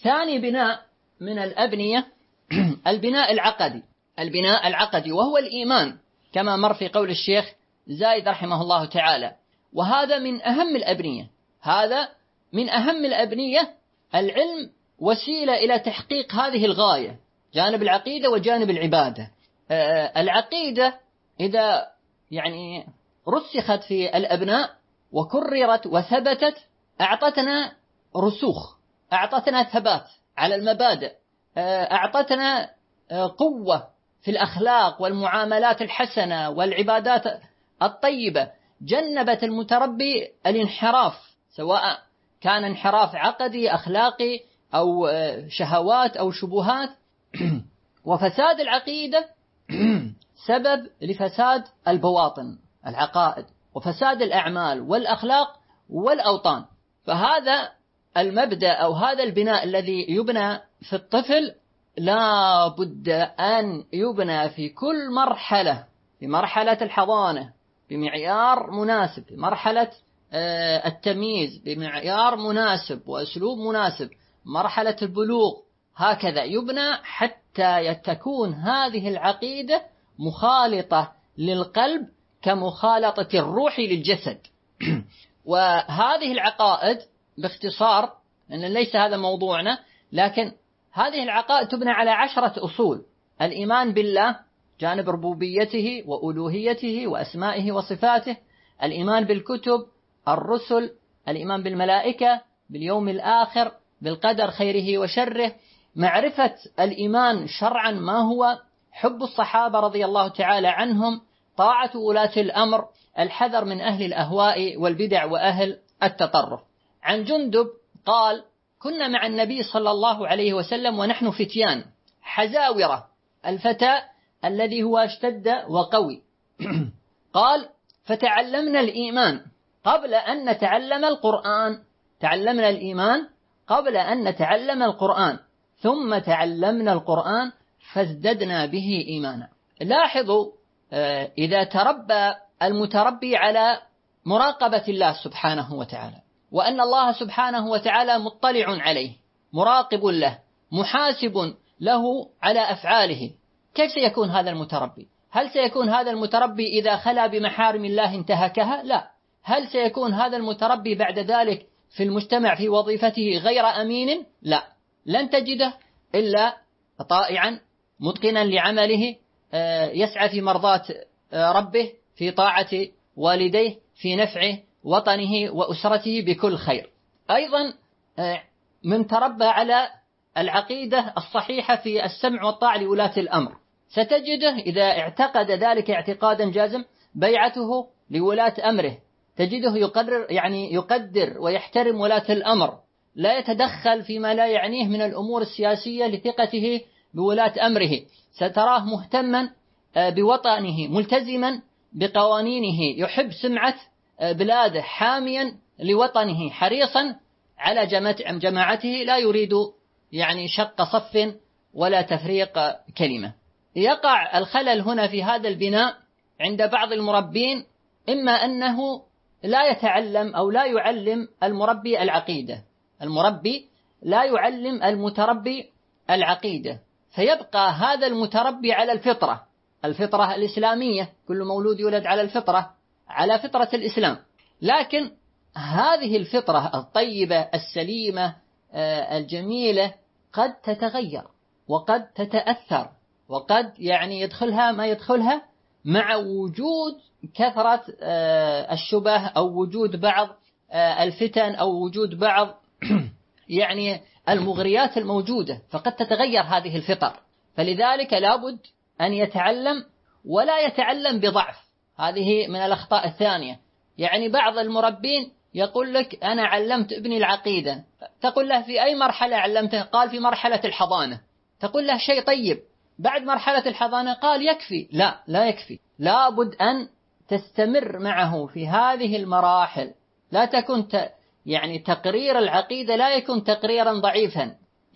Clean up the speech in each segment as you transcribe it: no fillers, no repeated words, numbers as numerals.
ثاني بناء من الأبنية البناء العقدي. البناء العقدي وهو الإيمان كما مر في قول الشيخ زايد رحمه الله تعالى، وهذا من أهم الأبنية. هذا من أهم الأبنية. العلم وسيلة إلى تحقيق هذه الغاية، جانب العقيدة وجانب العبادة. العقيدة إذا يعني رسخت في الأبناء وكررت وثبتت أعطتنا رسوخ، أعطتنا ثبات على المبادئ، أعطتنا قوة في الأخلاق والمعاملات الحسنة والعبادات الطيبة، جنبت المتربي الانحراف، سواء كان انحراف عقدي أخلاقي أو شهوات أو شبهات. وفساد العقيدة سبب لفساد البواطن العقائد وفساد الأعمال والأخلاق والأوطان. فهذا المبدأ أو هذا البناء الذي يبنى في الطفل لا بد أن يبنى في كل مرحلة، في مرحلة الحضانة بمعيار مناسب، في مرحلة التمييز بمعيار مناسب وأسلوب مناسب، مرحلة البلوغ هكذا يبنى حتى تكون هذه العقيدة مخالطة للقلب كمخالطة الروح للجسد. وهذه العقائد باختصار، أن ليس هذا موضوعنا، لكن هذه العقائد تبنى على 10 أصول: الإيمان بالله جانب ربوبيته وألوهيته وأسمائه وصفاته، الإيمان بالكتب الرسل، الإيمان بالملائكة، باليوم الآخر، بالقدر خيره وشره، معرفة الإيمان شرعا ما هو، حب الصحابة رضي الله تعالى عنهم، طاعة ولاة الأمر، الحذر من أهل الأهواء والبدع وأهل التطرف. عن جندب قال: كنا مع النبي صلى الله عليه وسلم ونحن فتيان حزاورة، الفتى الذي هو اشتد وقوي. قال: فتعلمنا الإيمان قبل أن نتعلم القرآن، تعلمنا الإيمان قبل أن نتعلم القرآن، ثم تعلمنا القرآن فازددنا به إيمانا. لاحظوا إذا تربى المتربي على مراقبة الله سبحانه وتعالى، وأن الله سبحانه وتعالى مطلع عليه، مراقب له، محاسب له على أفعاله، كيف سيكون هذا المتربي؟ هل سيكون هذا المتربي إذا خلا بمحارم الله انتهكها؟ لا. هل سيكون هذا المتربي بعد ذلك في المجتمع في وظيفته غير أمين؟ لا، لن تجده إلا طائعا متقنا لعمله، يسعى في مرضاة ربه، في طاعة والديه، في نفع وطنه وأسرته بكل خير. أيضا من تربى على العقيدة الصحيحة في السمع والطاعة لولاة الأمر، ستجده إذا اعتقد ذلك اعتقادا جازم بيعته لولاة أمره، تجده يقدر ويحترم ولاة الأمر، لا يتدخل فيما لا يعنيه من الأمور السياسية لثقته بولاة أمره، ستراه مهتما بوطنه، ملتزما بقوانينه، يحب سمعة بلاده، حاميا لوطنه، حريصا على جماعته، لا يريد شق صف ولا تفريق كلمة. يقع الخلل هنا في هذا البناء عند بعض المربين، إما أنه لا يتعلم أو لا يعلم المربي العقيدة، المربي لا يعلم المتربي العقيدة، فيبقى هذا المتربي على الفطرة الإسلامية، كل مولود يولد على الفطرة، على فطرة الإسلام. لكن هذه الفطرة الطيبة السليمة الجميلة قد تتغير وقد تتأثر وقد يدخلها ما يدخلها مع وجود كثرة الشبه أو وجود بعض الفتن أو وجود بعض المغريات الموجودة، فقد تتغير هذه الفطر. فلذلك لابد أن يتعلم ولا يتعلم بضعف. هذه من الأخطاء الثانية. بعض المربين يقول لك: أنا علمت ابني العقيدة، تقول له: في أي مرحلة علمته؟ قال: في مرحلة الحضانة. تقول له: شيء طيب، بعد مرحلة الحضانة؟ قال: يكفي. لا يكفي، لابد أن تستمر معه في هذه المراحل. لا تكون تقرير العقيدة لا يكون تقريرا ضعيفا.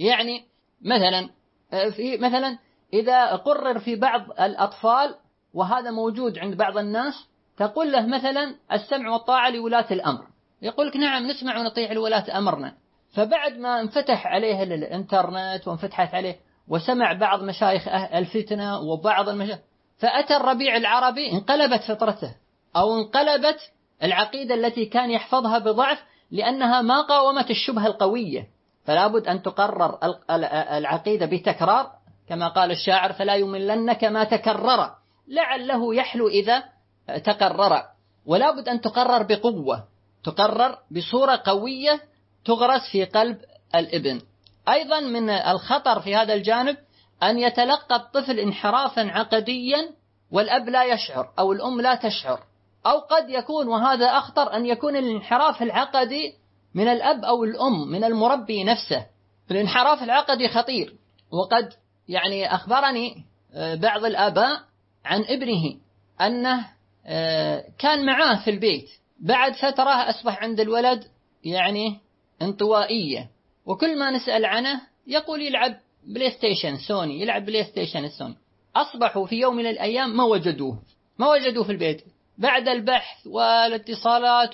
مثلا إذا قرر في بعض الأطفال، وهذا موجود عند بعض الناس، تقول له مثلا: السمع والطاعة لولاة الأمر، يقول لك: نعم نسمع ونطيع لولاة أمرنا. فبعد ما انفتح عليه الانترنت وانفتحت عليه وسمع بعض مشايخ الفتنة وبعض المشايخ، فأتى الربيع العربي انقلبت فطرته أو انقلبت العقيدة التي كان يحفظها بضعف، لأنها ما قاومت الشبهة القوية. فلا بد أن تقرر العقيدة بتكرار، كما قال الشاعر: فلا يملنك ما تكرر لعله يحلو إذا تقرر. ولا بد أن تقرر بقوة، تقرر بصورة قوية تغرس في قلب الابن. أيضا من الخطر في هذا الجانب أن يتلقى الطفل انحرافا عقديا والأب لا يشعر أو الأم لا تشعر، أو قد يكون، وهذا أخطر، أن يكون الانحراف العقدي من الأب أو الأم، من المربي نفسه. الانحراف العقدي خطير، وقد أخبرني بعض الآباء عن ابنه أنه كان معاه في البيت، بعد فترة أصبح عند الولد انطوائية، وكل ما نسأل عنه يقول يلعب بلاي ستيشن سوني، يلعب بلاي ستيشن السوني. أصبحوا في يوم من الأيام ما وجدوه في البيت، بعد البحث والاتصالات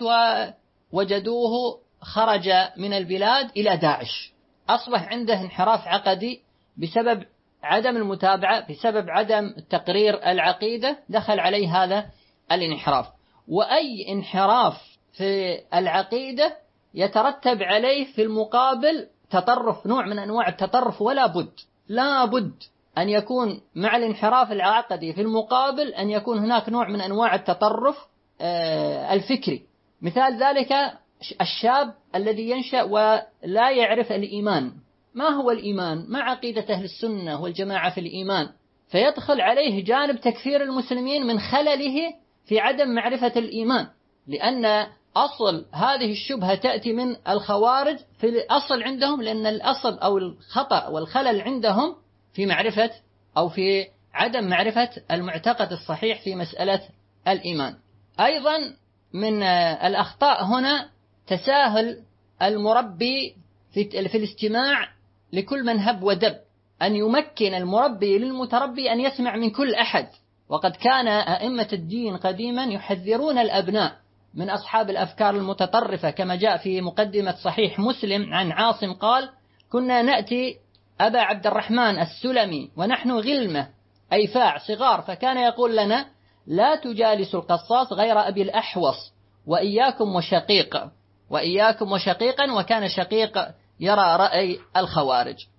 وجدوه خرج من البلاد إلى داعش. أصبح عنده انحراف عقدي بسبب عدم المتابعة، بسبب عدم تقرير العقيدة، دخل عليه هذا الانحراف. وأي انحراف في العقيدة يترتب عليه في المقابل تطرف، نوع من أنواع التطرف، لا بد أن يكون مع الانحراف العقدي في المقابل أن يكون هناك نوع من أنواع التطرف الفكري. مثال ذلك الشاب الذي ينشأ ولا يعرف الإيمان، ما هو الإيمان، ما عقيدة أهل السنة والجماعة في الإيمان، فيدخل عليه جانب تكفير المسلمين من خلله في عدم معرفة الإيمان، لأن أصل هذه الشبهة تأتي من الخوارج في الأصل عندهم، لأن الأصل أو الخطأ والخلل عندهم في معرفة أو في عدم معرفة المعتقد الصحيح في مسألة الإيمان. أيضا من الأخطاء هنا تساهل المربي في الاستماع لكل من هب ودب، أن يمكن المربي للمتربي أن يسمع من كل أحد. وقد كان أئمة الدين قديما يحذرون الأبناء من أصحاب الأفكار المتطرفة، كما جاء في مقدمة صحيح مسلم عن عاصم قال: كنا نأتي أبا عبد الرحمن السلمي ونحن غلمة أيفاع صغار، فكان يقول لنا: لا تجالسوا القصاص غير أبي الأحوص، وإياكم وشقيقا. وكان شقيق يرى رأي الخوارج.